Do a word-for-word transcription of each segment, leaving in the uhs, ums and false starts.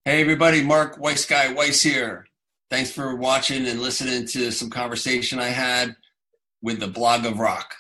Hey everybody, Mark Weiss Guy Weiss here. Thanks for watching and listening to some conversation I had with the Blog of Rock.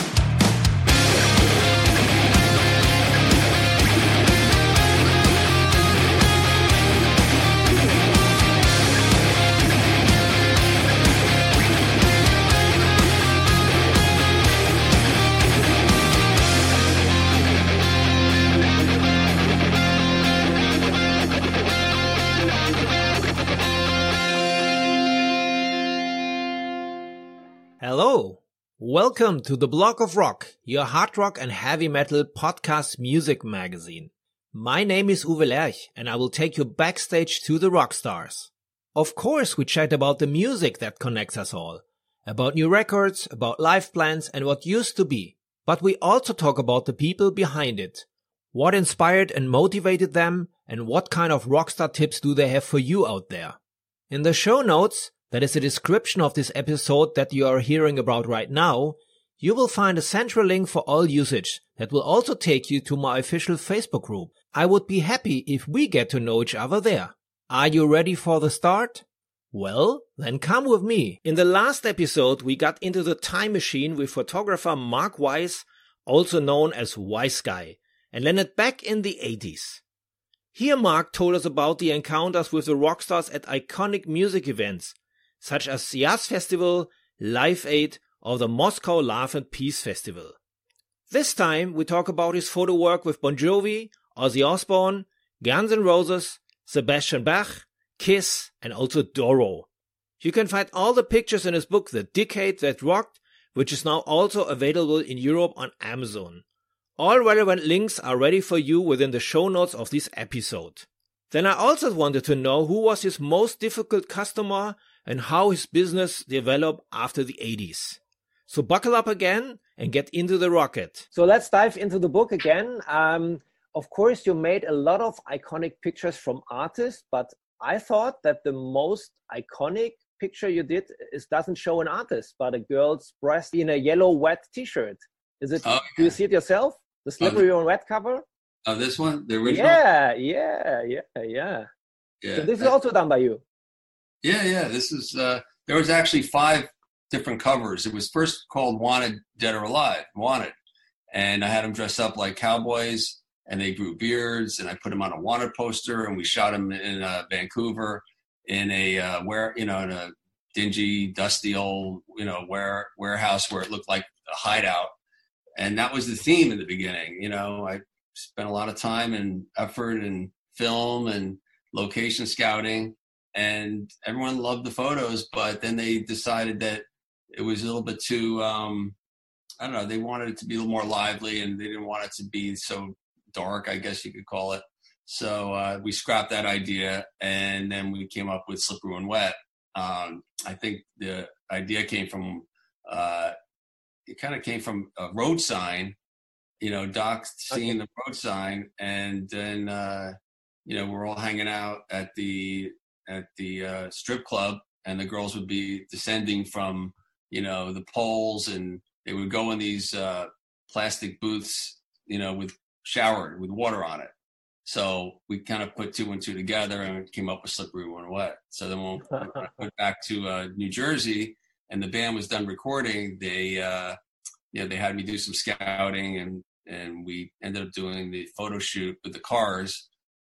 Hello, welcome to the Blog of Rock, your hard rock and heavy metal podcast music magazine. My name is Uwe Lerch and I will take you backstage to the rock stars. Of course, we chat about the music that connects us all, about new records, about life plans and what used to be. But we also talk about the people behind it, what inspired and motivated them, and what kind of rockstar tips do they have for you out there. In the show notes, that is the description of this episode that you are hearing about right now, you will find a central link for all usage that will also take you to my official Facebook group. I would be happy if we get to know each other there. Are you ready for the start? Well, then come with me. In the last episode, we got into the time machine with photographer Mark Weiss, also known as Weiss Guy, and landed back in the eighties. Here Mark told us about the encounters with the rockstars at iconic music events, such as the Jazz Festival, Live Aid, or the Moscow Love and Peace Festival. This time we talk about his photo work with Bon Jovi, Ozzy Osbourne, Guns N' Roses, Sebastian Bach, Kiss, and also Doro. You can find all the pictures in his book The Decade That Rocked, which is now also available in Europe on Amazon. All relevant links are ready for you within the show notes of this episode. Then I also wanted to know who was his most difficult customer and how his business developed after the eighties. So buckle up again and get into the rocket. So let's dive into the book again. Um, of course, you made a lot of iconic pictures from artists, but I thought that the most iconic picture you did is doesn't show an artist, but a girl's breast in a yellow wet t-shirt. Is it? Oh, yeah. Do you see it yourself? The Slippery When Wet cover? Oh, this one? The original? Yeah, yeah, yeah, yeah. yeah so this that, is also done by you? Yeah, yeah. This is, uh, there was actually five different covers. It was first called Wanted, Dead or Alive, Wanted. And I had them dress up like cowboys and they grew beards and I put them on a Wanted poster and we shot them in uh, Vancouver in a, uh, where, you know, in a dingy, dusty old, you know, ware, warehouse where it looked like a hideout. And that was the theme in the beginning. You know, I spent a lot of time and effort and film and location scouting. And everyone loved the photos, but then they decided that it was a little bit too, um, I don't know, they wanted it to be a little more lively and they didn't want it to be so dark, I guess you could call it. So uh, we scrapped that idea and then we came up with Slippery When Wet. Um, I think the idea came from, uh, it kind of came from a road sign, you know, Doc seeing the road sign and then, uh, you know, we're all hanging out at the, at the uh, strip club and the girls would be descending from, you know, the poles and they would go in these uh, plastic booths, you know, with showered with water on it. So we kind of put two and two together and came up with Slippery When Wet. So then when I went back to uh, New Jersey and the band was done recording, they, uh, you know, they had me do some scouting and, and we ended up doing the photo shoot with the cars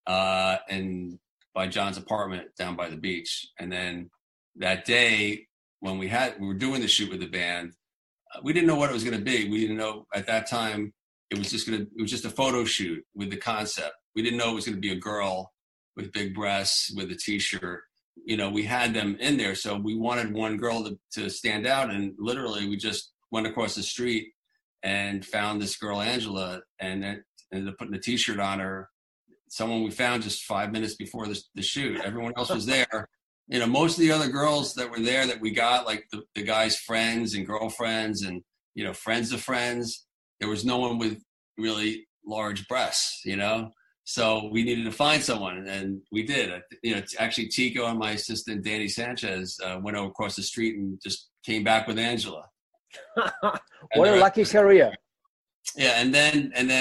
uh, and by John's apartment down by the beach. And then that day when we had, we were doing the shoot with the band, uh, we didn't know what it was going to be. We didn't know at that time, it was just going to, it was just a photo shoot with the concept. We didn't know it was going to be a girl with big breasts with a t-shirt. You know, we had them in there. So we wanted one girl to, to stand out. And literally we just went across the street and found this girl, Angela, and then ended up putting a t-shirt on her. Someone we found just five minutes before the, the shoot. Everyone else was there. You know, most of the other girls that were there that we got, like the, the guys' friends and girlfriends and, you know, friends of friends, there was no one with really large breasts, you know? So we needed to find someone, and we did. You know, actually Tico and my assistant, Danny Sanchez, uh, went over across the street and just came back with Angela. What a lucky career. Yeah, and then and then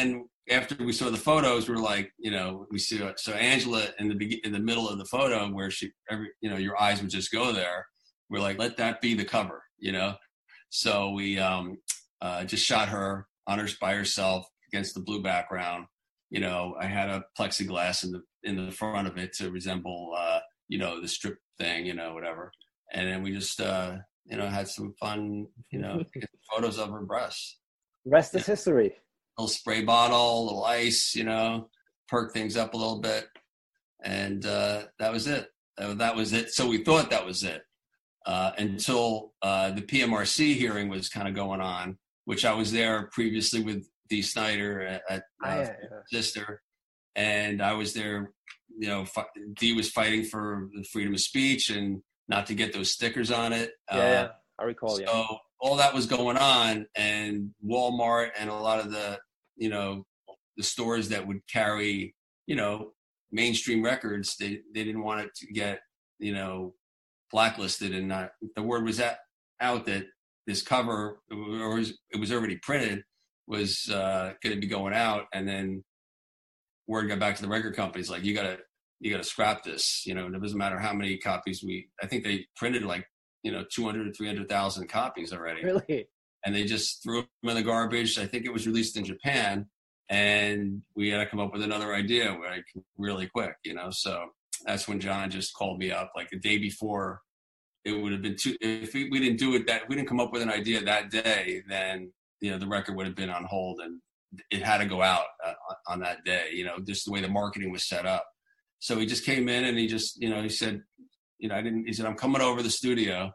after we saw the photos, we we're like, you know, we see so Angela in the be- in the middle of the photo where she, every, you know, your eyes would just go there. We're like, let that be the cover, you know. So we um, uh, just shot her on her by herself against the blue background. You know, I had a plexiglass in the in the front of it to resemble, uh, you know, the strip thing, you know, whatever. And then we just, uh, you know, had some fun, you know, photos of her breasts. Rest is history. A little spray bottle, a little ice, you know, perk things up a little bit. And uh, that was it. That was it. So we thought that was it uh, until uh, the P M R C hearing was kind of going on, which I was there previously with Dee Snider at, at uh, oh, yeah, yeah. Sister. And I was there, you know, fi- Dee was fighting for the freedom of speech and not to get those stickers on it. Yeah, uh, yeah. I recall, so yeah. So all that was going on, and Walmart and a lot of the, you know, the stores that would carry, you know, mainstream records, they, they didn't want it to get, you know, blacklisted, and not, the word was at, out that this cover, or was, it was already printed, was uh, going to be going out, and then word got back to the record companies like, you gotta you gotta scrap this, you know. And it doesn't matter how many copies we, I think they printed like, you know, two hundred or three hundred thousand copies already. Really? And they just threw them in the garbage. I think it was released in Japan, and we had to come up with another idea like really quick, you know. So that's when John just called me up like the day before. It would have been too, if we, we didn't do it that, we didn't come up with an idea that day, then, you know, the record would have been on hold, and it had to go out uh, on that day, you know, just the way the marketing was set up. So he just came in and he just, you know, he said, you know, I didn't, he said, I'm coming over to the studio,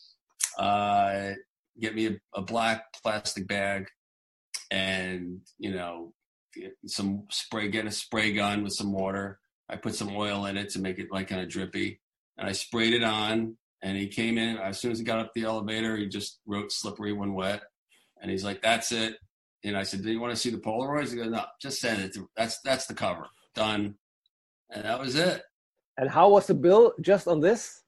uh, get me a, a black plastic bag and, you know, some spray, get a spray gun with some water. I put some oil in it to make it like kind of drippy, and I sprayed it on, and he came in. As soon as he got up the elevator, he just wrote "slippery when wet," and he's like, that's it. And I said, do you want to see the Polaroids? He goes, no, just send it. To, that's that's the cover. Done. And that was it. And how was the bill just on this?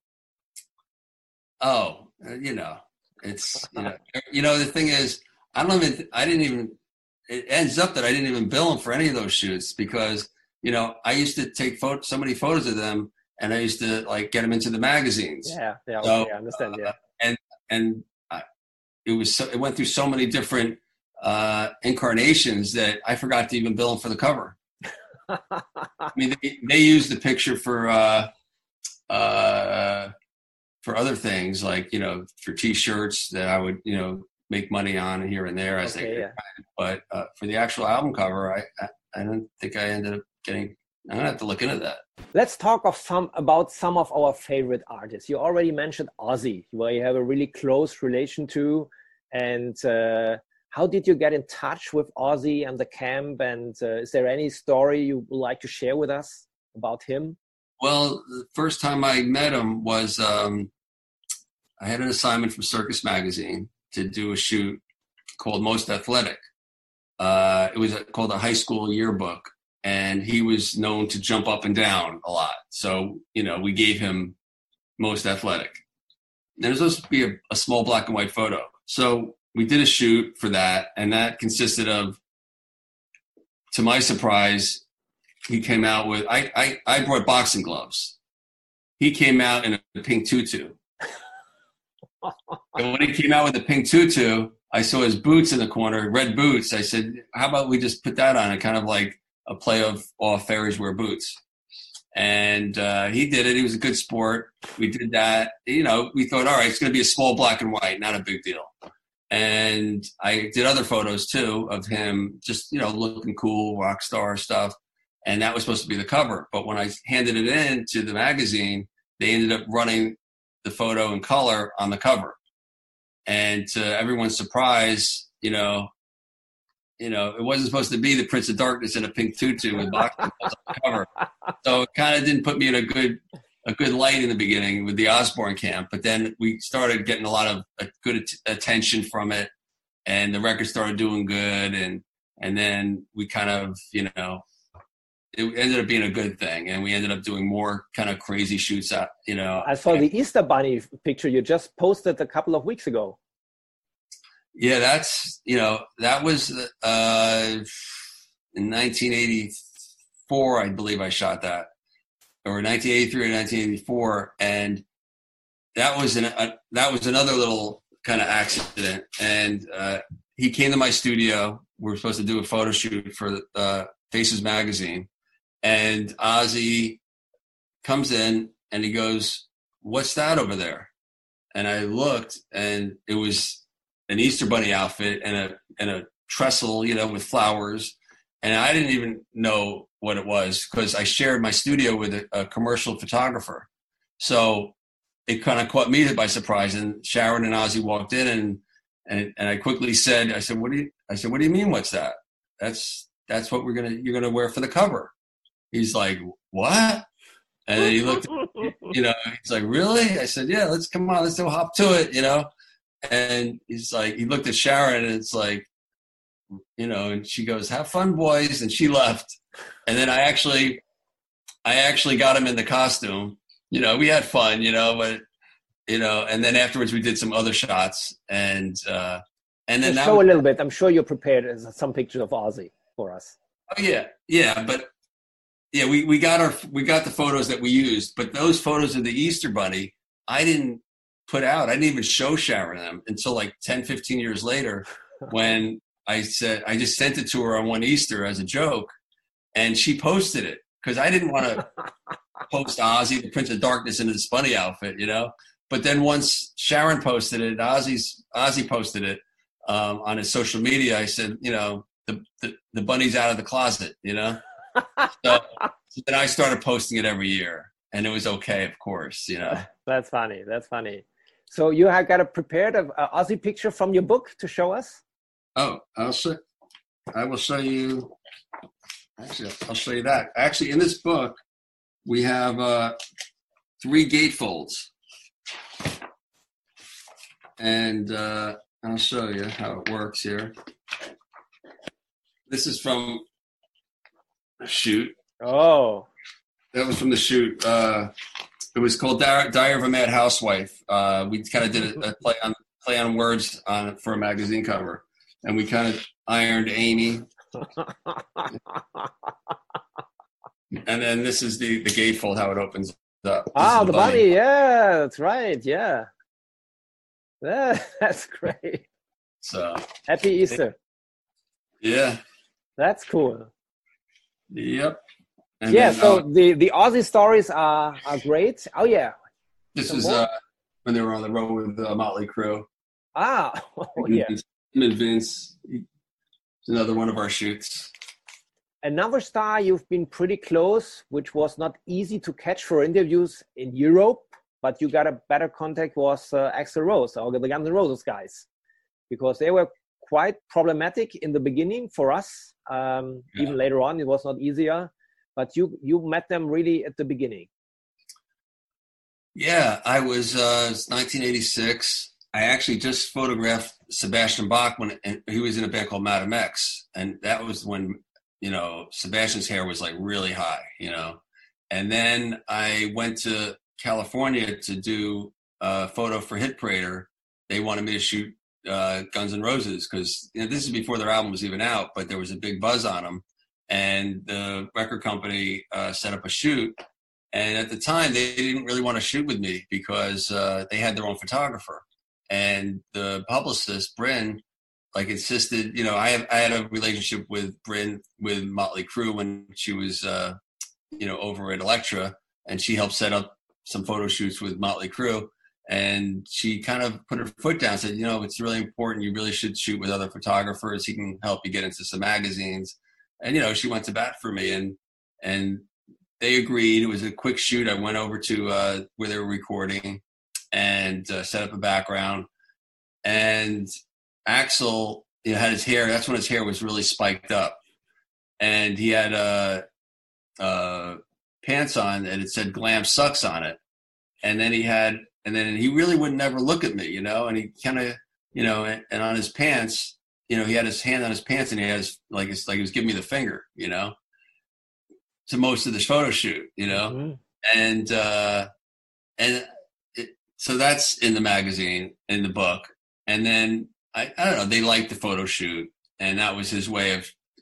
Oh, you know, it's, you know, you know, the thing is, I don't even, I didn't even, it ends up that I didn't even bill him for any of those shoots because, you know, I used to take photo, so many photos of them, and I used to like get them into the magazines. Yeah, yeah, so, okay, I understand, yeah. Uh, and, and I, it was, so, it went through so many different uh incarnations that I forgot to even bill them for the cover. I mean, they, they used the picture for uh uh for other things, like, you know, for t-shirts that I would, you know, make money on here and there as okay, they yeah. But uh, for the actual album cover, I, I I don't think I ended up getting. I'm gonna have to look into that. Let's talk of some about some of our favorite artists. You already mentioned Ozzy, where you have a really close relation to, and uh how did you get in touch with Ozzy and the camp? And uh, is there any story you would like to share with us about him? Well, the first time I met him was um, I had an assignment from Circus Magazine to do a shoot called Most Athletic. Uh, it was a, called a high school yearbook, and he was known to jump up and down a lot. So, you know, we gave him Most Athletic. And there was supposed to be a, a small black and white photo. So we did a shoot for that, and that consisted of, to my surprise, he came out with, I, I, I brought boxing gloves. He came out in a pink tutu. And when he came out with the pink tutu, I saw his boots in the corner, red boots. I said, how about we just put that on? It kind of like a play of all fairies wear boots. And uh, he did it. He was a good sport. We did that. You know, we thought, all right, it's going to be a small black and white, not a big deal. And I did other photos too of him just, you know, looking cool, rock star stuff. And that was supposed to be the cover. But when I handed it in to the magazine, they ended up running the photo in color on the cover. And to everyone's surprise, you know, you know, it wasn't supposed to be the Prince of Darkness in a pink tutu with boxing gloves on the cover. So it kind of didn't put me in a good a good light in the beginning with the Osbourne camp, but then we started getting a lot of uh, good at- attention from it, and the record started doing good, and and then we kind of, you know, it ended up being a good thing, and we ended up doing more kind of crazy shoots out, you know. I saw the Easter Bunny picture you just posted a couple of weeks ago. Yeah, that's, you know, that was, uh, in nineteen eighty-four, I believe I shot that, or nineteen eighty-three or nineteen eighty-four, and that was an a, that was another little kind of accident. And uh, he came to my studio. We were supposed to do a photo shoot for uh, Faces magazine, and Ozzy comes in and he goes, "What's that over there?" And I looked, and it was an Easter Bunny outfit and a and a trestle, you know, with flowers. And I didn't even know what it was because I shared my studio with a, a commercial photographer. So it kind of caught me by surprise. And Sharon and Ozzy walked in, and and and I quickly said, I said, "What do you?" I said, "What do you mean? What's that?" That's that's what we're gonna you're gonna wear for the cover. He's like, "What?" And then he looked, you know, he's like, "Really?" I said, "Yeah, let's come on, let's do hop to it," you know. And he's like, he looked at Sharon, and it's like, you know, and she goes, "Have fun, boys," and she left. And then I actually, I actually got him in the costume. You know, we had fun, you know, but you know, and then afterwards we did some other shots, and uh, and then show was, a little bit. I'm sure you prepared some pictures of Ozzy for us. Oh yeah, yeah, but. Yeah, we, we got our we got the photos that we used, but those photos of the Easter Bunny, I didn't put out. I didn't even show Sharon them until like ten, fifteen years later when I said, I just sent it to her on one Easter as a joke, and she posted it because I didn't want to post Ozzy, the Prince of Darkness, in his bunny outfit, you know. But then once Sharon posted it, Ozzy's Ozzy posted it um, on his social media. I said, you know, the, the the bunny's out of the closet, you know. So, so then I started posting it every year, and it was okay, of course, you know. That's funny. That's funny. So you have got a prepared a, a Ozzy picture from your book to show us? Oh, I'll show. I will show you. Actually, I'll show you that. Actually, in this book, we have uh, three gatefolds, and uh, I'll show you how it works here. This is from a shoot. Oh, that was from the shoot. Uh, it was called Diary, Diary of a Mad Housewife. Uh, we kind of did a, a play on play on words on for a magazine cover, and we kind of ironed Amy. And then this is the the gatefold, how it opens up. This ah, the, the bunny. bunny. Yeah, that's right. Yeah, yeah, that's great. So happy Easter. Yeah, that's cool. Yep. And yeah, then, so uh, the, the Ozzy stories are, are great. Oh, yeah. This Some is uh, when they were on the road with the uh, Motley Crue. Ah, oh, yeah. Him and Vince. It's another one of our shoots. Another star you've been pretty close, which was not easy to catch for interviews in Europe, but you got a better contact, was uh, Axl Rose, or the Guns N' Roses guys, because they were quite problematic in the beginning for us. Um, yeah. Even later on, it was not easier, but you you met them really at the beginning. Yeah, I was uh, nineteen eighty-six. I actually just photographed Sebastian Bach when and he was in a band called Madame X, and that was when, you know, Sebastian's hair was like really high, you know. And then I went to California to do a photo for Hit Parader. They wanted me to shoot uh, Guns N' Roses because, you know, this is before their album was even out, but there was a big buzz on them. And the record company uh, set up a shoot. And at the time, they didn't really want to shoot with me because uh, they had their own photographer. And the publicist, Bryn, like insisted, you know, I have I had a relationship with Bryn with Motley Crue when she was, uh, you know, over at Elektra, and she helped set up some photo shoots with Motley Crue. And she kind of put her foot down, said, you know, it's really important. You really should shoot with other photographers. He can help you get into some magazines. And, you know, she went to bat for me, and and they agreed. It was a quick shoot. I went over to uh, where they were recording and uh, set up a background. And Axl, you know, had his hair. That's when his hair was really spiked up, and he had uh, uh, pants on, and it said "Glam Sucks" on it. And then he had, and then he really would never look at me, you know. And he kind of, you know, and, and on his pants, you know, he had his hand on his pants, and he has like it's like he was giving me the finger, you know, to most of this photo shoot, you know, mm-hmm. and uh, and it, so that's in the magazine, in the book, and then I, I don't know, they liked the photo shoot, and that was his way of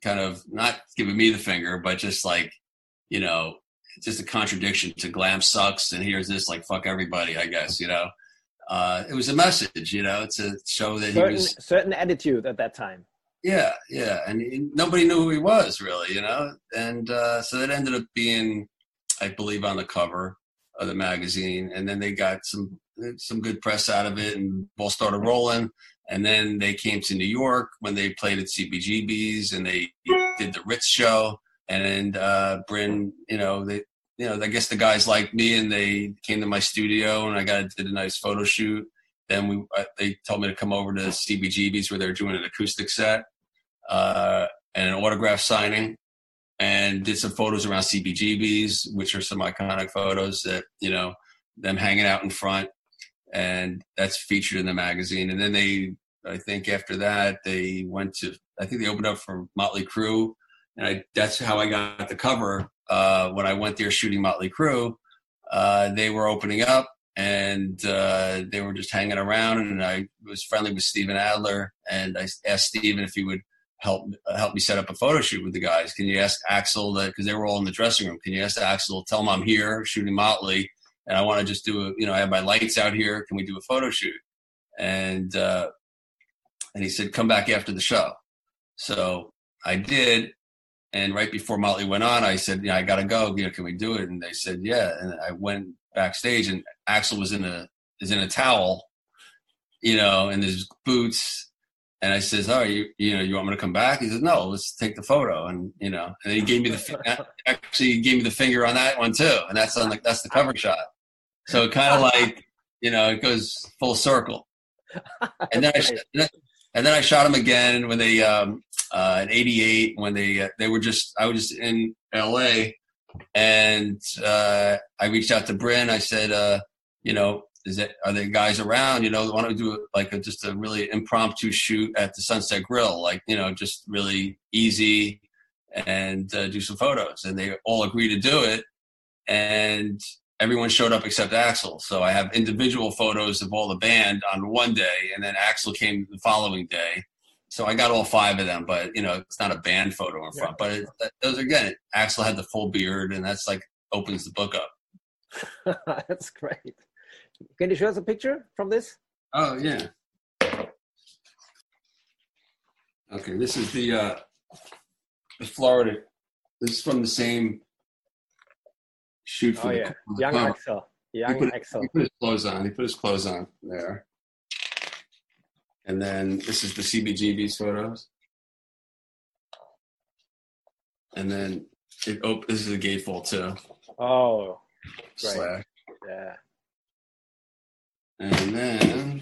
kind of not giving me the finger, but just like, you know, just a contradiction to glam sucks. And here's this like, fuck everybody, I guess, you know. Uh, it was a message, you know, to show that certain, he was certain attitude at that time. Yeah, yeah, and he, nobody knew who he was really, you know, and uh, so that ended up being, I believe, on the cover of the magazine, and then they got some some good press out of it, and ball started rolling, and then they came to New York when they played at C B G B's, and they did the Ritz show, and uh, Bryn, you know, they. You know, I guess the guys liked me, and they came to my studio, and I got did a nice photo shoot. Then we, they told me to come over to C B G B's where they're doing an acoustic set uh, and an autograph signing, and did some photos around C B G B's, which are some iconic photos that, you know, them hanging out in front, and that's featured in the magazine. And then they, I think after that, they went to, I think they opened up for Motley Crue, and I, that's how I got the cover. Uh, when I went there shooting Motley Crue, uh, they were opening up, and uh, they were just hanging around, and I was friendly with Steven Adler, and I asked Steven if he would help help me set up a photo shoot with the guys. Can you ask Axl that, because they were all in the dressing room, can you ask Axl, tell him I'm here shooting Motley, and I want to just do a, you know, I have my lights out here, can we do a photo shoot? And uh, and he said, come back after the show. So I did. And right before Motley went on, I said, yeah, I got to go. You know, can we do it? And they said, yeah. And I went backstage, and Axl was in a is in a towel, you know, and his boots. And I says, oh, you you know, you want me to come back? He says, no, let's take the photo. And, you know, and he gave me the actually he gave me the finger on that one too. And that's on like that's the cover shot. So it kind of like, you know, it goes full circle. And then I and then I shot him again when they. Um, Uh, in eighty-eight, when they uh, they were just, I was just in L A, and uh, I reached out to Bryn. I said, uh, you know, is that, are there guys around? You know, why don't we do like a, just a really impromptu shoot at the Sunset Grill, like, you know, just really easy, and uh, do some photos. And they all agreed to do it, and everyone showed up except Axl. So I have individual photos of all the band on one day, and then Axl came the following day. So I got all five of them, but, you know, it's not a band photo in front. Yeah. But it, those, again, Axl had the full beard, and that's like opens the book up. That's great. Can you show us a picture from this? Oh, yeah. Okay, this is the, uh, the Florida. This is from the same shoot for oh, the, yeah. the Young cover. Axl. Young he put, Axl. He put his clothes on. He put his clothes on there. And then this is the C B G B's photos. And then it, oh, this is the gatefold too. Oh, great. Slash. Yeah. And then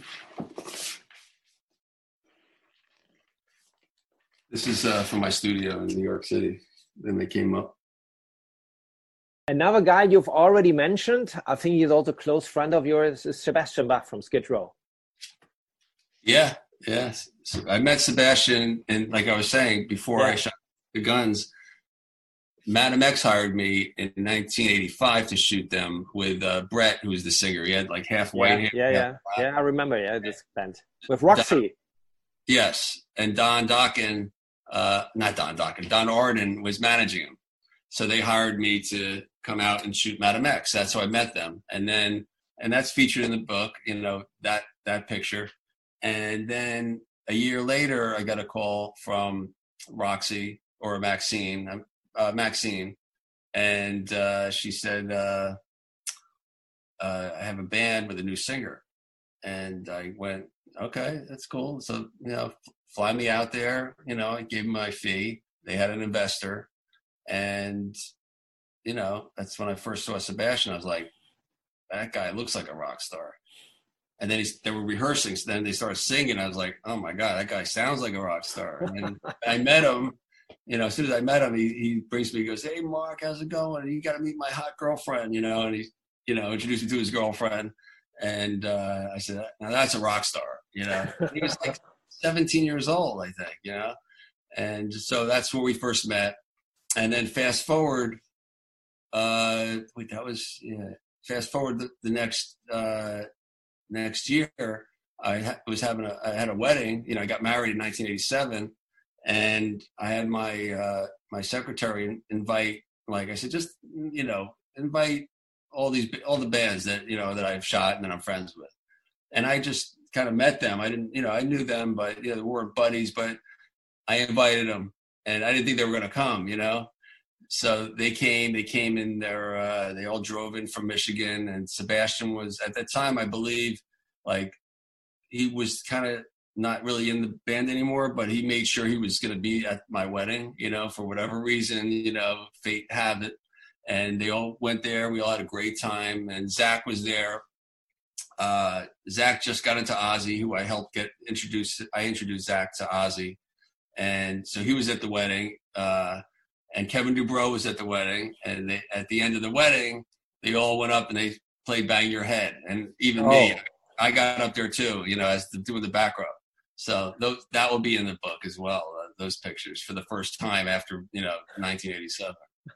this is uh, from my studio in New York City. Then they came up. Another guy you've already mentioned, I think he's also a close friend of yours, is Sebastian Bach from Skid Row. Yeah, yeah. So I met Sebastian, and like I was saying, before yeah. I shot the Guns, Madam X hired me in nineteen eighty-five to shoot them with uh, Brett, who was the singer. He had like half white yeah, hair. Yeah, yeah, yeah. I remember. Yeah, this band with Roxy. Don, yes, and Don Dokken, uh, not Don Dokken, Don Arden was managing him. So they hired me to come out and shoot Madam X. That's how I met them, and then and that's featured in the book. You know, that that picture. And then a year later, I got a call from Roxy or Maxine, uh, Maxine, and uh, she said, uh, uh, I have a band with a new singer. And I went, okay, that's cool. So, you know, fly me out there. You know, I gave them my fee. They had an investor. And, you know, that's when I first saw Sebastian. I was like, that guy looks like a rock star. And then he's, they were rehearsing. So then they started singing. I was like, oh my God, that guy sounds like a rock star. And then I met him, you know, as soon as I met him, he, he brings me, he goes, hey, Mark, how's it going? You got to meet my hot girlfriend, you know, and he, you know, introduced me to his girlfriend. And uh, I said, now that's a rock star, you know. He was like seventeen years old, I think, you know. And so that's where we first met. And then fast forward, uh, wait, that was, yeah, fast forward the, the next, uh, next year, I ha- was having a, I had a wedding, you know, I got married in nineteen eighty-seven, And I had my uh, my secretary invite, like I said, just you know, invite all these all the bands that you know that I've shot and that I'm friends with. And I just kind of met them. I didn't, you know, I knew them, but you know, they weren't buddies. But I invited them, and I didn't think they were going to come. You know, so they came. They came in their. Uh, they all drove in from Michigan, and Sebastian was at that time, I believe, like he was kind of not really in the band anymore, but he made sure he was going to be at my wedding, you know, for whatever reason, you know, fate have it. And they all went there. We all had a great time. And Zach was there. Uh, Zach just got into Ozzy, who I helped get introduced. I introduced Zach to Ozzy. And so he was at the wedding. Uh, and Kevin Dubrow was at the wedding. And they, at the end of the wedding, they all went up and they played Bang Your Head. And even oh. me, I got up there too, you know, as the, doing the back row. So those, that will be in the book as well, uh, those pictures for the first time after, you know, nineteen eighty-seven.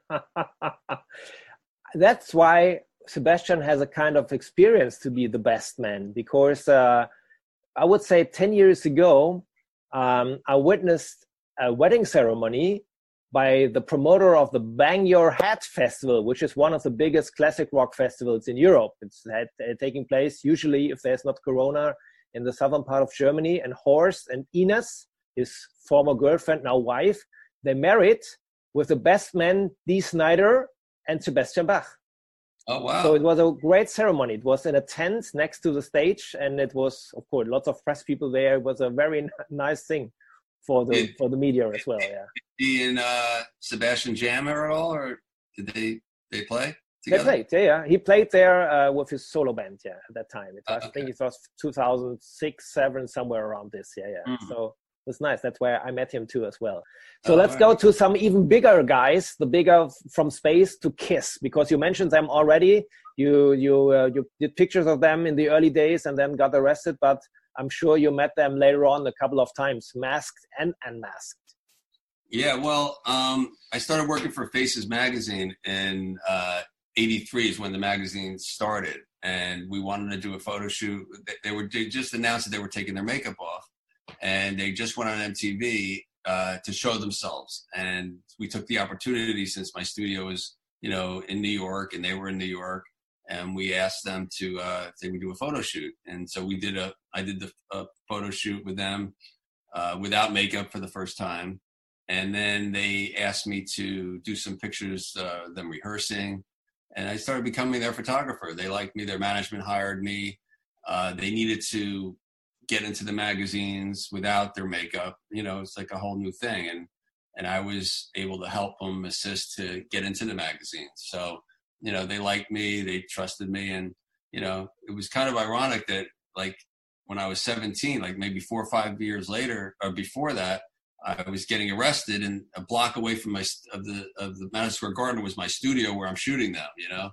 That's why Sebastian has a kind of experience to be the best man, because uh, I would say ten years ago, um, I witnessed a wedding ceremony by the promoter of the Bang Your Head Festival, which is one of the biggest classic rock festivals in Europe. It's had, uh, taking place usually, if there's not Corona, in the southern part of Germany. And Horst and Ines, his former girlfriend, now wife, they married with the best man, Dee Snider and Sebastian Bach. Oh, wow. So it was a great ceremony. It was in a tent next to the stage, and it was, of course, lots of press people there. It was a very n- nice thing for the did, for the media as well. Yeah. Did he and uh, Sebastian jam at all, or did they they play together? They played, yeah, yeah. He played there uh, with his solo band, yeah, at that time. It was, uh, okay. I think it was two thousand six, seven, somewhere around this, yeah, yeah. Mm. So it was nice. That's where I met him too as well. So oh, let's right. go to some even bigger guys, the bigger from Space to Kiss, because you mentioned them already. You you uh, you did pictures of them in the early days and then got arrested, but I'm sure you met them later on a couple of times, masked and unmasked. Yeah, well, um, I started working for Faces magazine in uh, eighty-three is when the magazine started, and we wanted to do a photo shoot. They were they just announced that they were taking their makeup off, and they just went on M T V uh, to show themselves. And we took the opportunity, since my studio was, you know, in New York and they were in New York, and we asked them to uh, they would do a photo shoot. And so we did a I did the a photo shoot with them uh, without makeup for the first time. And then they asked me to do some pictures, uh, them rehearsing, and I started becoming their photographer. They liked me. Their management hired me. Uh, they needed to get into the magazines without their makeup. You know, it's like a whole new thing. And and I was able to help them assist to get into the magazines. So, you know, they liked me. They trusted me. And, you know, it was kind of ironic that, like, when I was seventeen, like maybe four or five years later, or before that, I was getting arrested, and a block away from my of the of the Madison Square Garden was my studio where I'm shooting them, you know,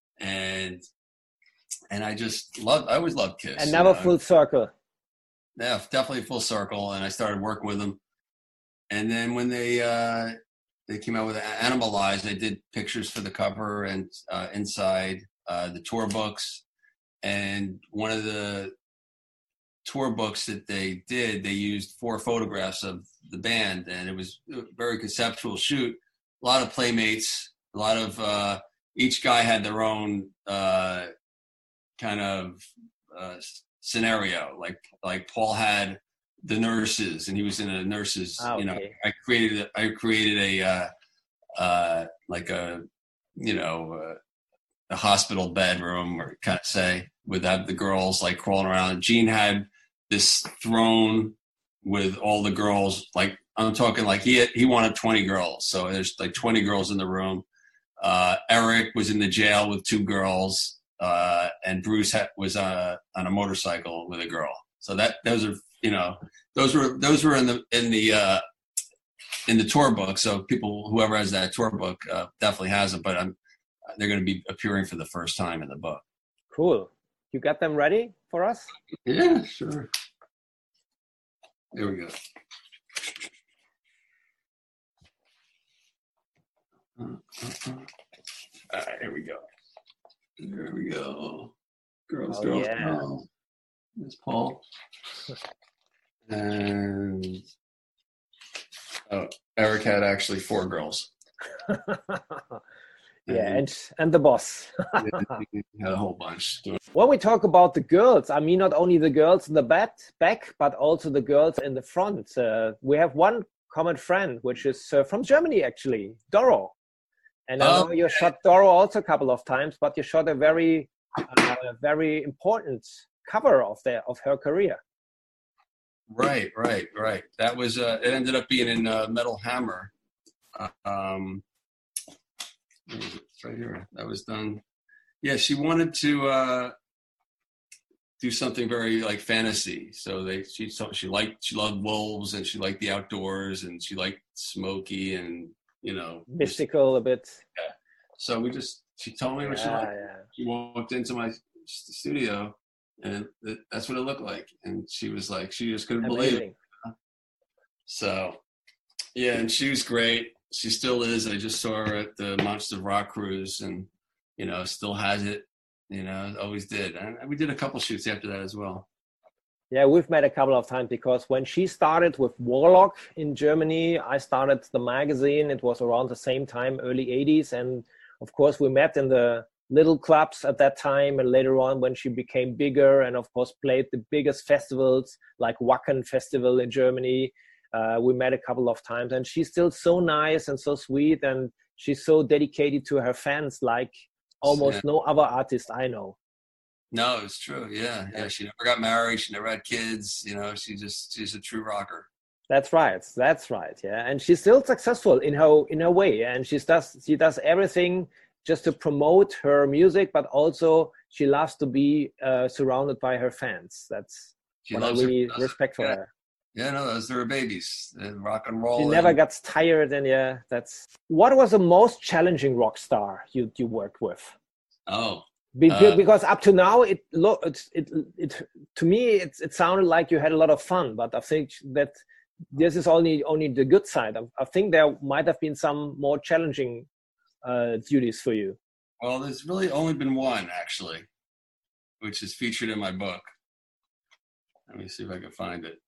and and I just loved. I always loved Kiss. And never you know? Full circle. Yeah, definitely full circle. And I started working with them, and then when they uh, they came out with Animalized, I did pictures for the cover and uh, inside uh, the tour books, and one of the tour books that they did, they used four photographs of the band, and it was a very conceptual shoot. A lot of playmates, a lot of uh, each guy had their own uh, kind of uh, scenario. Like like Paul had the nurses, and he was in a nurses. Oh, okay. You know, I created I created a uh, uh, like a you know uh, a hospital bedroom, or kind of say, with the girls like crawling around. Gene had this throne with all the girls, like I'm talking like he had, he wanted twenty girls. So there's like twenty girls in the room. Uh, Eric was in the jail with two girls, uh, and Bruce ha- was uh, on a motorcycle with a girl. So that those are you know those were those were in the in the uh, in the tour book. So people, whoever has that tour book, uh, definitely has it. But I'm, they're going to be appearing for the first time in the book. Cool. You got them ready for us? Yeah, sure. There we go. Uh, uh, uh. All right, here we go. There we go. Girls, oh, girls, yeah. girls. There's Paul. And Oh, Eric had actually four girls. Yeah, and and the boss. He had a whole bunch. When we talk about the girls, I mean not only the girls in the back, back but also the girls in the front. Uh, we have one common friend, which is uh, from Germany, actually, Doro. And I know Oh, you shot Doro also a couple of times, but you shot a very, uh, very important cover of their of her career. right, right, right. That was uh, it. Ended up being in uh, Metal Hammer. Uh, um, where is it? It's right here. That was done. Yeah, she wanted to uh, do something very like fantasy. So they she she liked she loved wolves and she liked the outdoors and she liked smoky and you know Mystical just, a bit. Yeah. So we just she told me what yeah, she liked. Yeah. She walked into my studio and it, that's what it looked like. And she was like, she just couldn't Amazing. believe it. So yeah, and she was great. She still is. I just saw her at the Monster Rock Cruise and, you know, still has it, you know, always did. And we did a couple shoots after that as well. Yeah, we've met a couple of times because when she started with Warlock in Germany, I started the magazine. It was around the same time, early eighties. And of course, we met in the little clubs at that time. And later on, when she became bigger and of course played the biggest festivals like Wacken Festival in Germany, uh, we met a couple of times. And she's still so nice and so sweet. And she's so dedicated to her fans like almost yeah. no other artist I know. No, it's true. Yeah. Yeah. She never got married. She never had kids. You know, she just, she's a true rocker. That's right. That's right. Yeah. And she's still successful in her, in her way. And she does, she does everything just to promote her music, but also she loves to be uh, surrounded by her fans. That's she what I really her, respect for yeah. her. Yeah, no, those are her babies. Rock and roll. She and... never gets tired. And yeah, that's, what was the most challenging rock star you, you worked with? Oh, Because, uh, because up to now, it look it, it it to me it it sounded like you had a lot of fun, but I think that this is only only the good side. I, I think there might have been some more challenging uh, duties for you. Well, there's really only been one actually, which is featured in my book. Let me see if I can find it.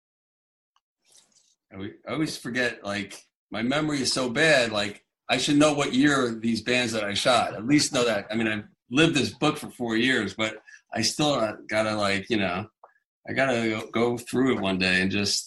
I always forget. Like my memory is so bad. Like I should know what year these bands that I shot. At least know that. I mean, I. lived this book for four years, but I still gotta like, you know, I gotta go through it one day and just,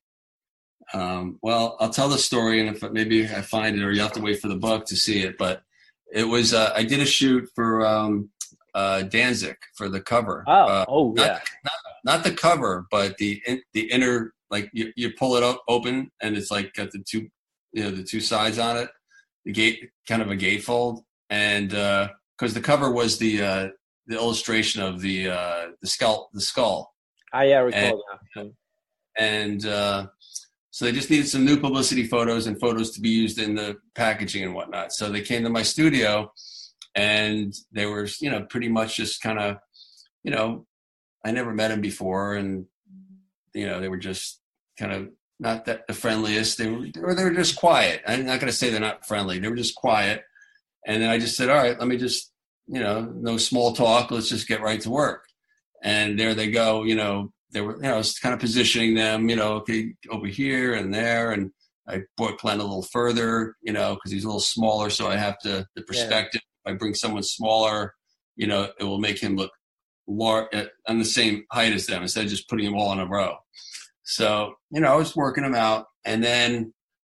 um, well, I'll tell the story and if maybe I find it or you have to wait for the book to see it. But it was, uh, I did a shoot for um, uh, Danzig for the cover. Oh, uh, oh not, yeah. Not, not the cover, but the the inner, like you, you pull it up, open and it's like got the two, you know, the two sides on it, the gate, kind of a gatefold. And, uh, because the cover was the uh, the illustration of the uh, the skull the skull. I yeah, recall and, that. And uh, so they just needed some new publicity photos and photos to be used in the packaging and whatnot. So they came to my studio, and they were you know pretty much just kind of you know I never met them before, and you know they were just kind of not that the friendliest. They were or they were just quiet. I'm not going to say they're not friendly. They were just quiet. And then I just said, all right, let me just, you know, no small talk. Let's just get right to work. And there they go. You know, they were, you know, I was kind of positioning them, you know, okay, over here and there. And I brought Glenn a little further, you know, because he's a little smaller. So I have to, the perspective, yeah. If I bring someone smaller, you know, it will make him look lar- on the same height as them instead of just putting them all in a row. So, you know, I was working them out. And then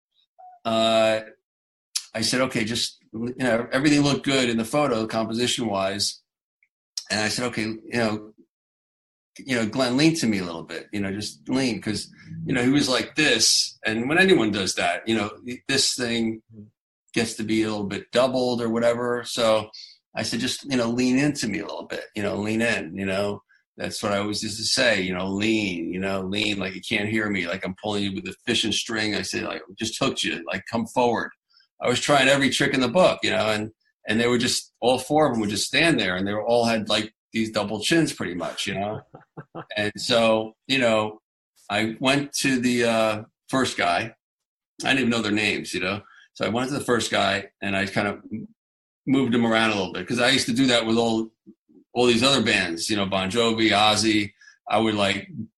uh, I said, okay, just, you know, everything looked good in the photo, composition wise. And I said, okay, you know, you know, Glenn leaned to me a little bit, you know, just lean because, you know, he was like this. And when anyone does that, you know, this thing gets to be a little bit doubled or whatever. So I said, just, you know, lean into me a little bit, you know, lean in, you know, that's what I always used to say, you know, lean, you know, lean like you can't hear me, like I'm pulling you with a fishing string. I said, like, just hooked you, like come forward. I was trying every trick in the book, you know, and, and they were just, all four of them would just stand there and they were all had like these double chins pretty much, you know? And so, you know, I went to the uh, first guy. I didn't even know their names, you know? So I went to the first guy and I kind of moved him around a little bit because I used to do that with all, all these other bands, you know, Bon Jovi, Ozzy. I would like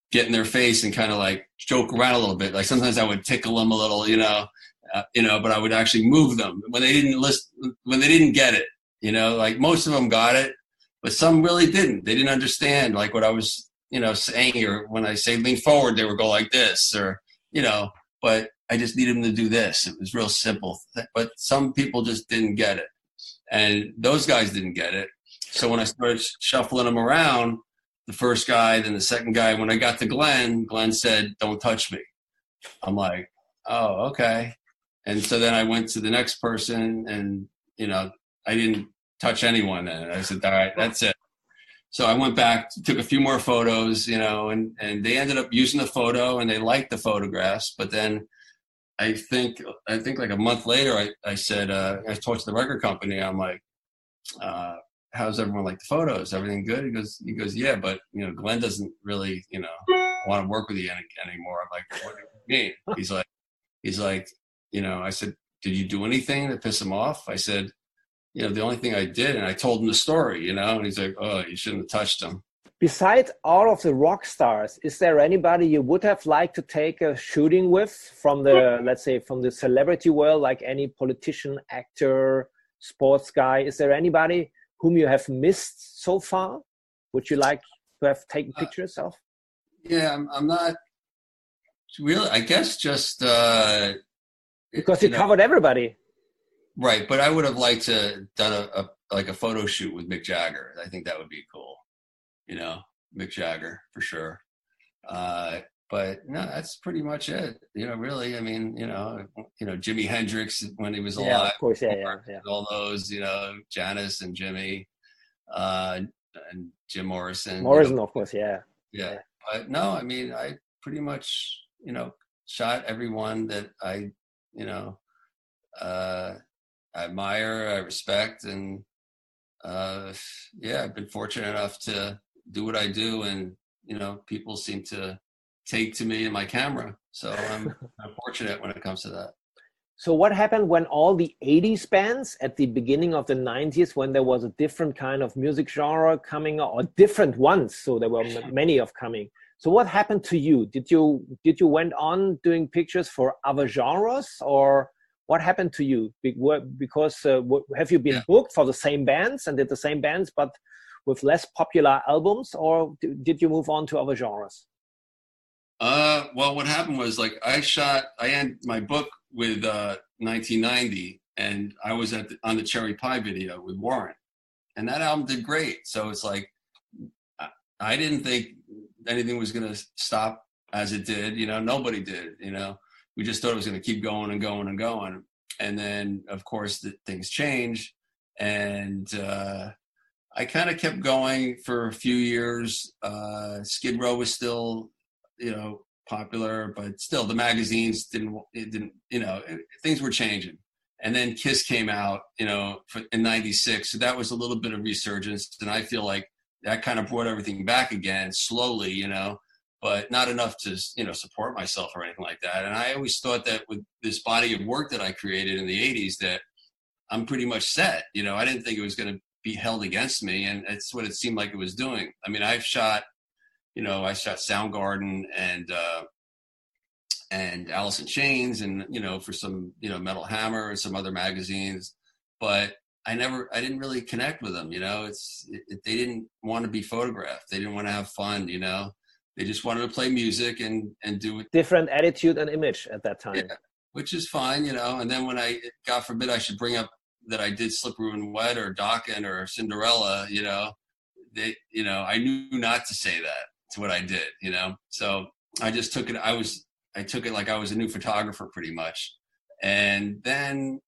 get in their face and kind of like joke around a little bit. Like sometimes I would tickle them a little, you know, uh, you know, but I would actually move them when they didn't listen, when they didn't get it, you know, like most of them got it, but some really didn't. They didn't understand like what I was, you know, saying, or when I say lean forward, they would go like this, or, you know, but I just needed them to do this. It was real simple, but some people just didn't get it. And those guys didn't get it. So when I started shuffling them around, the first guy, then the second guy, when I got to Glenn, Glenn said, don't touch me. I'm like, oh, okay. And so then I went to the next person and, you know, I didn't touch anyone then. I said, all right, that's it. So I went back, took a few more photos, you know, and, and they ended up using the photo and they liked the photographs. But then I think, I think like a month later, I, I said, uh, I talked to the record company. I'm like, uh, how's everyone like the photos? Everything good? He goes, he goes, yeah, but you know, Glenn doesn't really, you know, want to work with you any, anymore. I'm like, what do you mean? He's like, he's like, you know, I said, did you do anything to piss him off? I said, you know, the only thing I did, and I told him the story, you know, and he's like, oh, you shouldn't have touched him. Besides all of the rock stars, is there anybody you would have liked to take a shooting with from the, let's say, from the celebrity world, like any politician, actor, sports guy? Is there anybody whom you have missed so far? Would you like to have taken pictures of? Yeah, I'm, I'm not really, I guess just... Uh, because you, you know, covered everybody. Right, but I would have liked to done a, a like a photo shoot with Mick Jagger. I think that would be cool. You know, Mick Jagger for sure. Uh, but no, that's pretty much it. You know, really. I mean, you know, you know, Jimi Hendrix when he was alive. Yeah, of course. Yeah, yeah, yeah. All those, you know, Janis and Jimmy, uh, and Jim Morrison. Morrison, you know. Of course. Yeah. yeah. Yeah. But no, I mean, I pretty much, you know, shot everyone that I, you know, uh, I admire, I respect, and uh, yeah, I've been fortunate enough to do what I do, and you know, people seem to take to me and my camera. So I'm, I'm fortunate when it comes to that. So what happened when all the eighties bands at the beginning of the nineties, when there was a different kind of music genre coming, or different ones? So there were many of coming. So what happened to you? Did you did you went on doing pictures for other genres, or what happened to you? Because uh, have you been yeah. booked for the same bands and did the same bands, but with less popular albums, or did you move on to other genres? Uh, well, what happened was like I shot, I ended my book with uh, nineteen ninety, and I was at the, on the Cherry Pie video with Warrant, and that album did great. So it's like I, I didn't think anything was going to stop as it did. You know, nobody did. You know. We just thought it was going to keep going and going and going. And then, of course, the, things change. And uh, I kind of kept going for a few years. Uh, Skid Row was still, you know, popular, but still the magazines didn't, it didn't, you know, it, things were changing. And then Kiss came out, you know, for, in ninety-six. So that was a little bit of resurgence. And I feel like that kind of brought everything back again slowly, you know. But not enough to, you know, support myself or anything like that. And I always thought that with this body of work that I created in the eighties, that I'm pretty much set. You know, I didn't think it was going to be held against me, and it's what it seemed like it was doing. I mean, I've shot, you know, I shot Soundgarden and uh, and Alice in Chains, and you know, for some, you know, Metal Hammer and some other magazines, but I never, I didn't really connect with them. You know, it's it, they didn't want to be photographed. They didn't want to have fun. You know. They just wanted to play music and, and do it. Different attitude and image at that time. Yeah, which is fine, you know. And then when I, God forbid, I should bring up that I did Slippery When Wet or Dokken or Cinderella, you know, they, you know, I knew not to say that. It's what I did, you know. So I just took it. I was, I took it like I was a new photographer pretty much. And then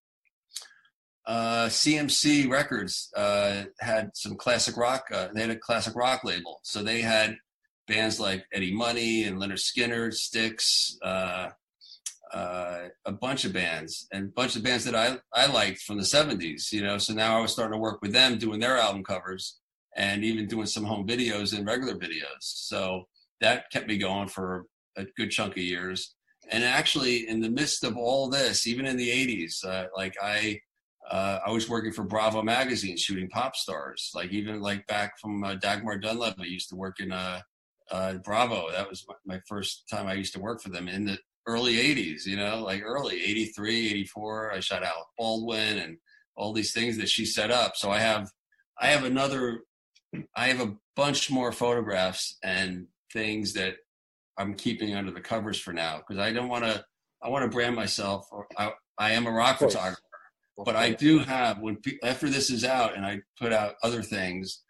uh, C M C Records uh, had some classic rock. Uh, they had a classic rock label. So they had bands like Eddie Money and Leonard Skinner, Styx, uh, uh, a bunch of bands, and a bunch of bands that I, I liked from the seventies, you know. So now I was starting to work with them, doing their album covers and even doing some home videos and regular videos. So that kept me going for a good chunk of years. And actually, in the midst of all this, even in the eighties, uh, like I, uh, I was working for Bravo magazine, shooting pop stars. Like even like back from uh, Dagmar Dunlap, I used to work in uh, uh, Bravo. That was my, my first time I used to work for them in the early eighties, you know, like early eighty-three, eighty-four. I shot Alec Baldwin and all these things that she set up. So I have, I have another, I have a bunch more photographs and things that I'm keeping under the covers for now, because I don't want to, I want to brand myself, or I, I am a rock photographer, but I do have, when after this is out and I put out other things,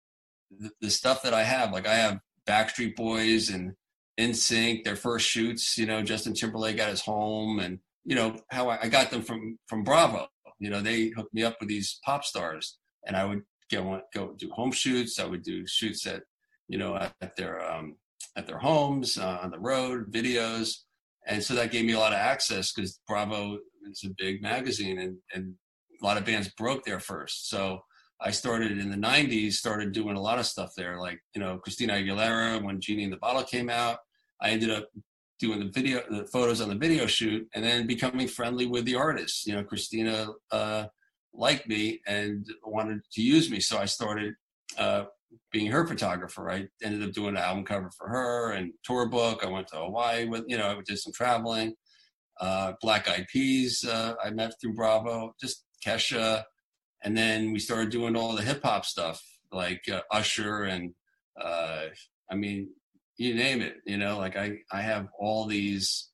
the, the stuff that I have, like I have Backstreet Boys and N Sync, their first shoots, you know, Justin Timberlake at his home, and, you know, how I, I got them from, from Bravo. You know, they hooked me up with these pop stars, and I would go, go do home shoots. I would do shoots at, you know, at, at their, um, at their homes, uh, on the road, videos. And so that gave me a lot of access, because Bravo is a big magazine, and, and a lot of bands broke there first. So I started in the nineties, started doing a lot of stuff there, like, you know, Christina Aguilera, when Genie in the Bottle came out. I ended up doing the video, the photos on the video shoot, and then becoming friendly with the artists. You know, Christina uh, liked me and wanted to use me. So I started uh, being her photographer. I ended up doing an album cover for her and tour book. I went to Hawaii with, you know, I did some traveling. Uh, Black Eyed Peas, uh, I met through Bravo, just Kesha. And then we started doing all the hip hop stuff, like uh, Usher and, uh, I mean, you name it, you know, like I, I have all these,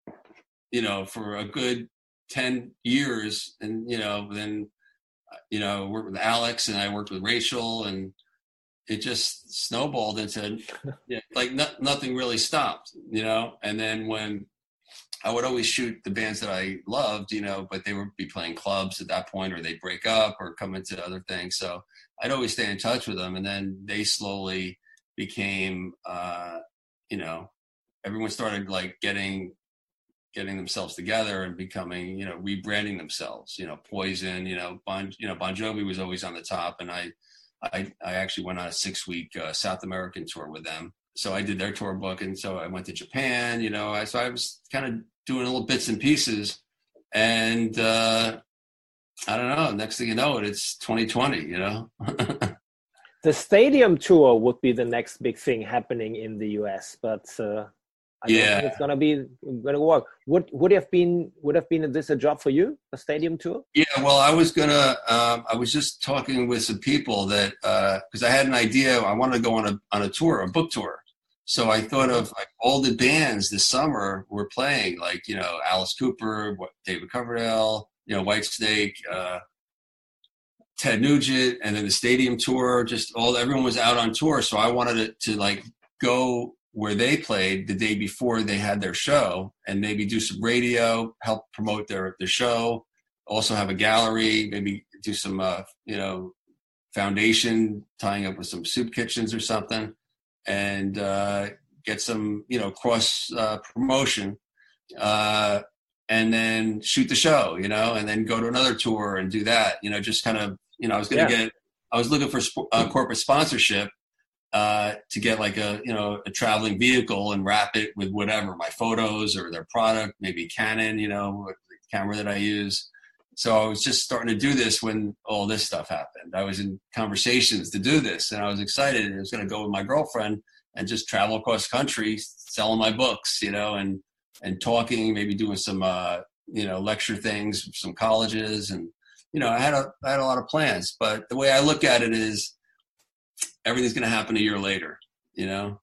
you know, for a good ten years. And, you know, then, you know, I worked with Alex and I worked with Rachel, and it just snowballed into, you know, like no, nothing really stopped, you know. And then when I would always shoot the bands that I loved, you know, but they would be playing clubs at that point, or they'd break up or come into other things. So I'd always stay in touch with them. And then they slowly became, uh, you know, everyone started like getting, getting themselves together and becoming, you know, rebranding themselves, you know, Poison, you know, Bon, you know, Bon Jovi was always on the top. And I, I, I actually went on a six week uh, South American tour with them. So I did their tour book. And so I went to Japan, you know, I, so I was kind of doing little bits and pieces, and uh, I don't know, next thing you know it, it's twenty twenty, you know. The stadium tour would be the next big thing happening in the U S, but uh, I don't yeah. think it's gonna be gonna work. Would would have been would have been this a job for you, a stadium tour? Yeah, well, I was gonna. Um, I was just talking with some people that because uh, I had an idea. I wanted to go on a on a tour, a book tour. So I thought of like all the bands this summer were playing, like, you know, Alice Cooper, David Coverdale, you know, Whitesnake, uh, Ted Nugent, and then the stadium tour. Just all everyone was out on tour, so I wanted to, to like go where they played the day before they had their show, and maybe do some radio, help promote their their show. Also have a gallery, maybe do some uh, you know, foundation, tying up with some soup kitchens or something. And uh, get some, you know, cross uh, promotion, uh, and then shoot the show, you know, and then go to another tour and do that, you know, just kind of, you know, I was going to yeah. get, I was looking for sp- uh, corporate sponsorship uh, to get like a, you know, a traveling vehicle and wrap it with whatever, my photos or their product, maybe Canon, you know, the camera that I use. So I was just starting to do this when all this stuff happened. I was in conversations to do this, and I was excited. I was going to go with my girlfriend and just travel across the country, selling my books, you know, and and talking, maybe doing some, uh, you know, lecture things, some colleges, and you know, I had a I had a lot of plans. But the way I look at it is, everything's going to happen a year later, you know.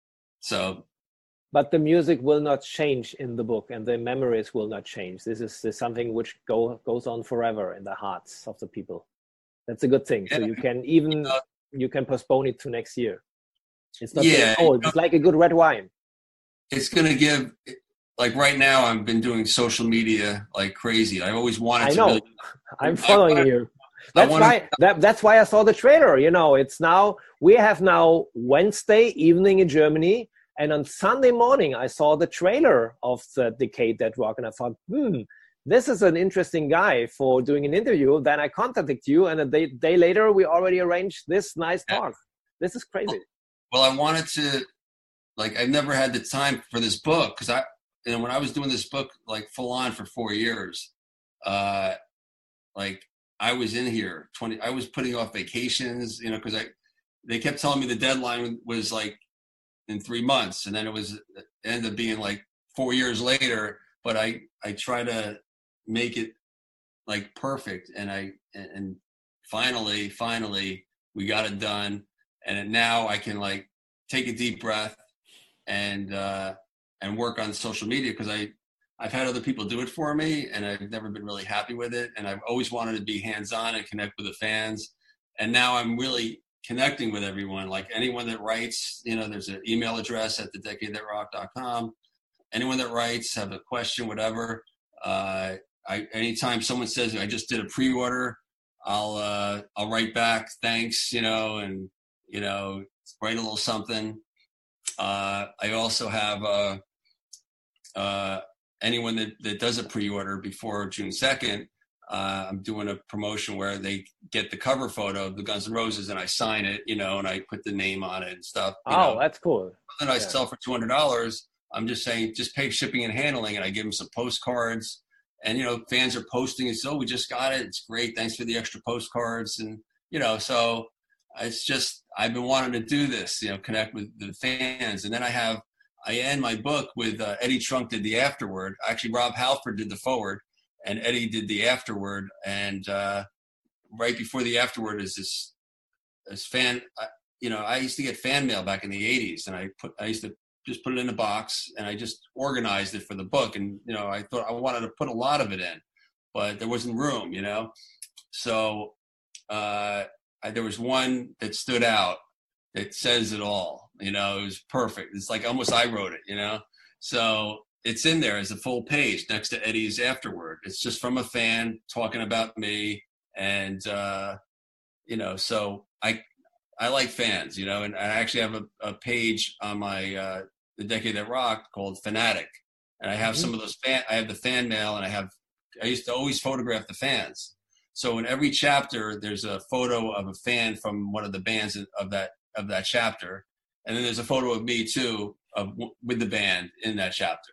So. But the music will not change in the book, and the memories will not change. This is, this is something which go, goes on forever in the hearts of the people. That's a good thing. Yeah. So you can even uh, you can postpone it to next year. It's not yeah, old. You know, it's like a good red wine. It's going to give, like right now, I've been doing social media like crazy. I always wanted I to. know. Really, I'm following wanted, you. That's wanted, why that, that's why I saw the trailer. You know, it's now we have now Wednesday evening in Germany. And on Sunday morning, I saw the trailer of the Decade That Rock, and I thought, hmm, this is an interesting guy for doing an interview. Then I contacted you, and a day, day later, we already arranged this nice talk. This is crazy. Well, I wanted to, like, I've never had the time for this book, because I, you know, when I was doing this book, like, full on for four years, uh, like, I was in here twenty, I was putting off vacations, you know, because I, they kept telling me the deadline was like, in three months. And then it was, it ended up being like four years later, but I, I try to make it like perfect. And I, and finally, finally we got it done. And now I can like take a deep breath and, uh, and work on social media. Cause I, I've had other people do it for me and I've never been really happy with it. And I've always wanted to be hands-on and connect with the fans. And now I'm really connecting with everyone. Like anyone that writes, you know, there's an email address at the decade that rock dot com. Anyone that writes, have a question, whatever. Uh, I, anytime someone says, I just did a pre-order, I'll, uh, I'll write back, thanks, you know, and, you know, write a little something. Uh, I also have, uh, uh, anyone that, that does a pre-order before June second, uh, I'm doing a promotion where they get the cover photo of the Guns N' Roses and I sign it, you know, and I put the name on it and stuff. You oh, know. That's cool. And I yeah. sell for two hundred dollars. I'm just saying, just pay shipping and handling. And I give them some postcards and, you know, fans are posting and so, oh, we just got it. It's great. Thanks for the extra postcards. And, you know, so it's just, I've been wanting to do this, you know, connect with the fans. And then I have, I end my book with uh, Eddie Trunk did the afterword. Actually, Rob Halford did the forward, and Eddie did the afterword. And uh, right before the afterword is this, this fan. Uh, you know, I used to get fan mail back in the eighties, and I put I used to just put it in a box, and I just organized it for the book. And you know, I thought I wanted to put a lot of it in, but there wasn't room. You know, so uh, I, there was one that stood out. It says it all, you know, it was perfect. It's like almost I wrote it, you know, so it's in there as a full page next to Eddie's afterword. It's just from a fan talking about me. And, uh, you know, so I, I like fans, you know, and I actually have a, a page on my, uh, The Decade That Rocked called Fanatic. And I have mm-hmm. some of those fan, I have the fan mail and I have, I used to always photograph the fans. So in every chapter, there's a photo of a fan from one of the bands of that, of that chapter. And then there's a photo of me too, of with the band in that chapter.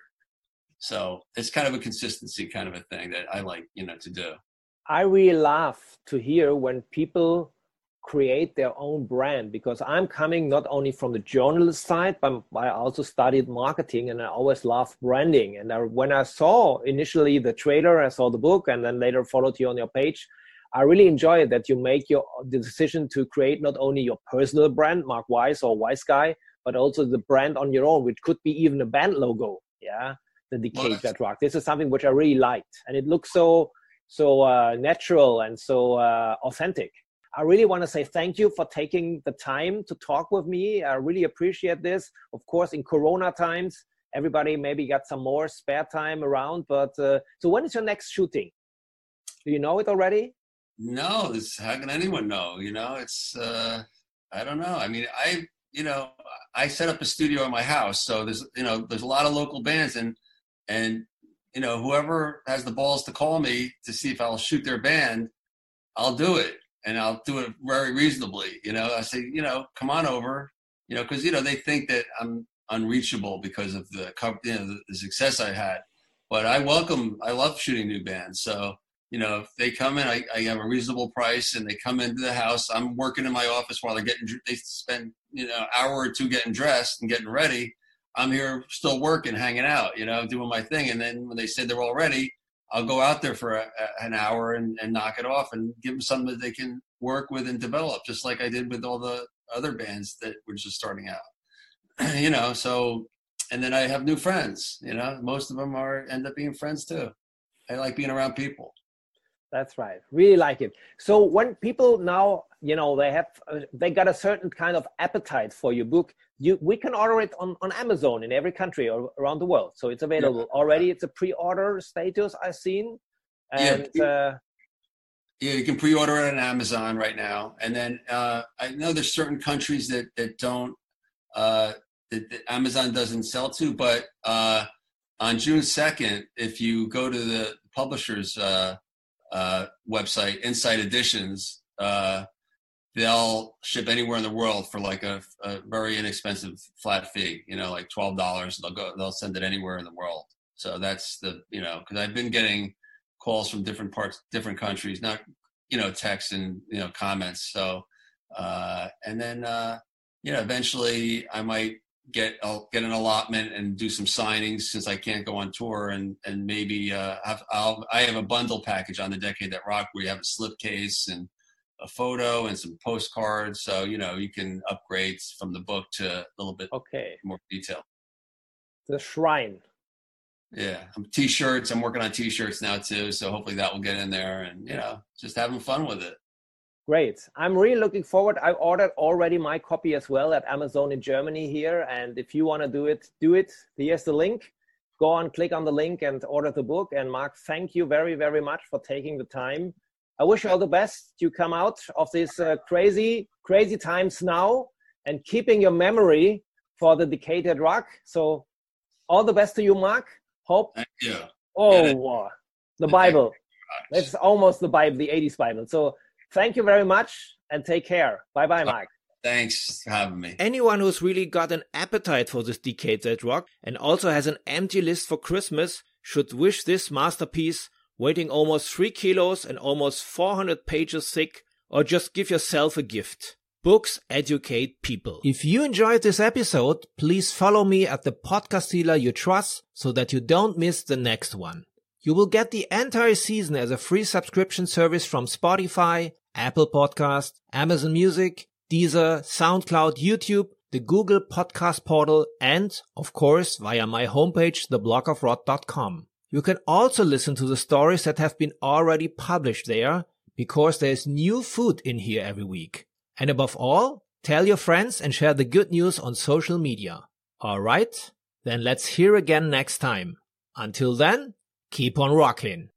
So it's kind of a consistency kind of a thing that I like, you know, to do. I really love to hear when people create their own brand, because I'm coming not only from the journalist side, but I also studied marketing and I always loved branding. And I, when I saw initially the trailer, I saw the book and then later followed you on your page, I really enjoy it that you make your the decision to create not only your personal brand, Mark Weiss or Weiss Guy, but also the brand on your own, which could be even a band logo. Yeah, the Decade well, That Rocked. This is something which I really liked, and it looks so so uh, natural and so uh, authentic. I really want to say thank you for taking the time to talk with me. I really appreciate this. Of course, in Corona times, everybody maybe got some more spare time around. But uh, so, when is your next shooting? Do you know it already? No, this, how can anyone know? You know, it's, uh, I don't know. I mean, I, you know, I set up a studio in my house. So there's, you know, there's a lot of local bands and, and, you know, whoever has the balls to call me to see if I'll shoot their band, I'll do it. And I'll do it very reasonably. You know, I say, you know, come on over, you know, cause you know, they think that I'm unreachable because of the, you know, the, the success I had, but I welcome, I love shooting new bands. So, you know, if they come in, I, I have a reasonable price and they come into the house. I'm working in my office while they're getting, they spend, you know, an hour or two getting dressed and getting ready. I'm here still working, hanging out, you know, doing my thing. And then when they say they're all ready, I'll go out there for a, a, an hour and, and knock it off and give them something that they can work with and develop, just like I did with all the other bands that were just starting out, you know, so, and then I have new friends, you know, most of them are end up being friends too. I like being around people. That's right. Really like it. So when people now, you know, they have, uh, they got a certain kind of appetite for your book, you, we can order it on, on Amazon in every country or around the world. So it's available yeah. already. It's a pre-order status I've seen. And yeah. Uh, yeah, you can pre-order it on Amazon right now. And then uh, I know there's certain countries that, that don't, uh, that, that Amazon doesn't sell to, but uh, on June second, if you go to the publisher's uh, uh, website, Insight Editions, uh, they'll ship anywhere in the world for like a, a very inexpensive flat fee, you know, like twelve dollars. They'll go, they'll send it anywhere in the world. So that's the, you know, cause I've been getting calls from different parts, different countries, not, you know, texts and, you know, comments. So, uh, and then, uh, you know, eventually I might get I'll get an allotment and do some signings since I can't go on tour, and and maybe uh, have, I'll I have a bundle package on the Decade That Rocked where you have a slipcase and a photo and some postcards, so you know you can upgrade from the book to a little bit okay. more detail. The shrine. Yeah, t-shirts. I'm working on t-shirts now too, so hopefully that will get in there, and you know, just having fun with it. Great. I'm really looking forward. I ordered already my copy as well at Amazon in Germany here. And if you want to do it, do it. Here's the link. Go on, click on the link and order the book. And Mark, thank you very, very much for taking the time. I wish you all the best. You come out of these uh, crazy, crazy times now and keeping your memory for the Decade That Rocked. So all the best to you, Mark. Hope. Thank you. Oh, yeah. The Bible. It's almost the Bible, the eighties Bible. So thank you very much and take care. Bye-bye, Mark. Thanks for having me. Anyone who's really got an appetite for this Decade That Rocked and also has an empty list for Christmas should wish this masterpiece, weighing almost three kilos and almost four hundred pages thick, or just give yourself a gift. Books educate people. If you enjoyed this episode, please follow me at the podcast dealer you trust so that you don't miss the next one. You will get the entire season as a free subscription service from Spotify, Apple Podcast, Amazon Music, Deezer, SoundCloud, YouTube, the Google Podcast Portal, and, of course, via my homepage, the block of rock dot com. You can also listen to the stories that have been already published there, because there's new food in here every week. And above all, tell your friends and share the good news on social media. Alright? Then let's hear again next time. Until then, keep on rocking.